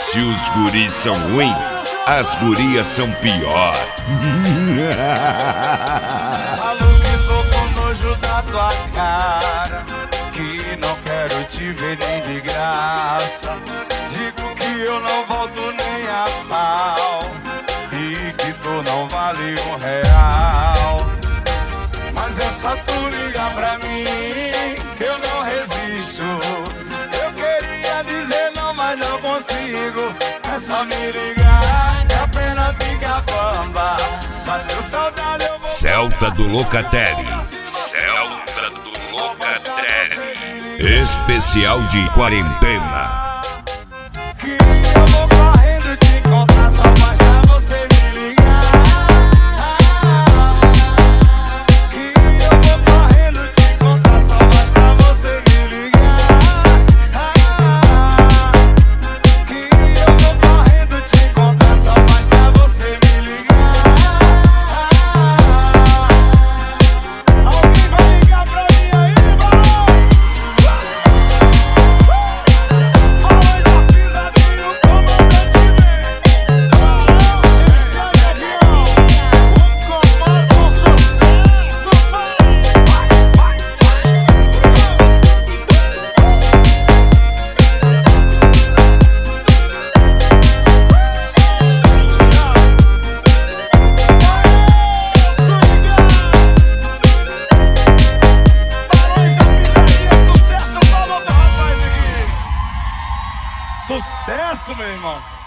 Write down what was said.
Se os guris são ruins, as gurias são pior. Falo que tô com nojo da tua cara, que não quero te ver nem de graça. Digo que eu não volto nem a pau e que tu não vale R$1. Mas é só tu ligar pra mim que eu não resisto. Eu queria dizer não, mas não consigo. É só me ligar que a pena fica bamba. Bateu saudade, eu vou... Celta do Locatelli. Celta do Locatelli. Especial de quarentena. Que eu vou correndo te encontrar, só basta você me ligar. Que eu vou correndo te encontrar, só basta você me ligar. Que eu vou correndo te encontrar, só basta você me ligar. Alguém vai ligar pra mim aí, mano? Always a pisadinho, o comandante vem. Esse é o avião, o comando sucesso. Barões da Pisadinha, sucesso, palma pro rapaz aqui. Sucesso, meu irmão.